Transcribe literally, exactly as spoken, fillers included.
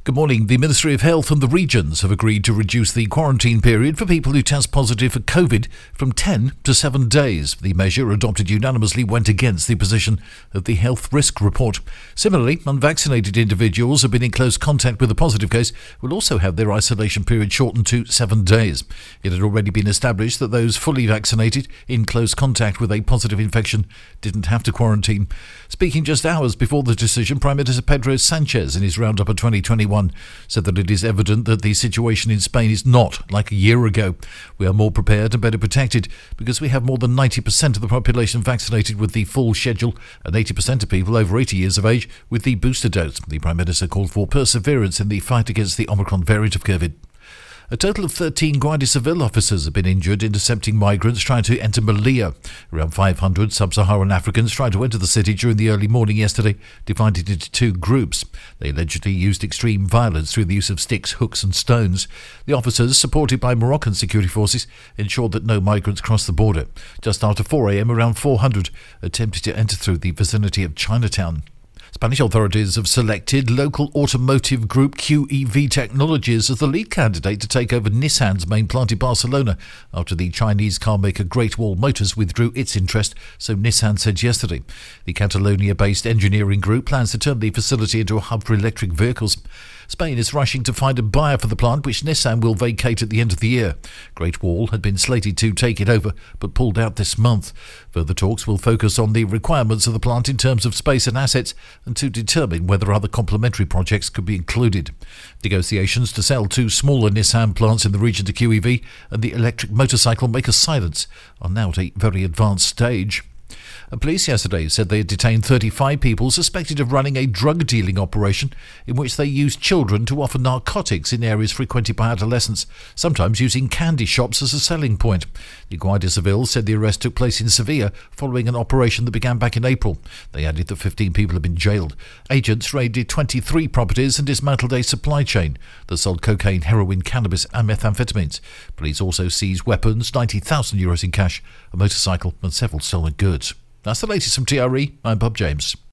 Good morning. The Ministry of Health and the regions have agreed to reduce the quarantine period for people who test positive for COVID from ten to seven days. The measure, adopted unanimously, went against the position of the Health Risk Report. Similarly, unvaccinated individuals who have been in close contact with a positive case will also have their isolation period shortened to seven days. It had already been established that those fully vaccinated in close contact with a positive infection didn't have to quarantine. Speaking just hours before the decision, Prime Minister Pedro Sanchez, in his roundup of twenty twenty-one, said that it is evident that the situation in Spain is not like a year ago. We are more prepared and better protected because we have more than ninety percent of the population vaccinated with the full schedule and eighty percent of people over eighty years of age with the booster dose. The Prime Minister called for perseverance in the fight against the Omicron variant of COVID. A total of thirteen Guardia Civil officers have been injured intercepting migrants trying to enter Melilla. Around five hundred sub-Saharan Africans tried to enter the city during the early morning yesterday, divided into two groups. They allegedly used extreme violence through the use of sticks, hooks and stones. The officers, supported by Moroccan security forces, ensured that no migrants crossed the border. Just after four a.m, around four hundred attempted to enter through the vicinity of Chinatown. Spanish authorities have selected local automotive group Q E V Technologies as the lead candidate to take over Nissan's main plant in Barcelona after the Chinese car maker Great Wall Motors withdrew its interest, so Nissan said yesterday. The Catalonia-based engineering group plans to turn the facility into a hub for electric vehicles. Spain is rushing to find a buyer for the plant, which Nissan will vacate at the end of the year. Great Wall had been slated to take it over, but pulled out this month. Further talks will focus on the requirements of the plant in terms of space and assets, and to determine whether other complementary projects could be included. Negotiations to sell two smaller Nissan plants in the region to Q E V and the electric motorcycle maker Silence are now at a very advanced stage. Police yesterday said they had detained thirty-five people suspected of running a drug-dealing operation in which they used children to offer narcotics in areas frequented by adolescents, sometimes using candy shops as a selling point. The Guardia Civil said the arrest took place in Sevilla following an operation that began back in April. They added that fifteen people had been jailed. Agents raided twenty-three properties and dismantled a supply chain that sold cocaine, heroin, cannabis and methamphetamines. Police also seized weapons, ninety thousand euros in cash, a motorcycle and several stolen goods. That's the latest from T R E. I'm Bob James.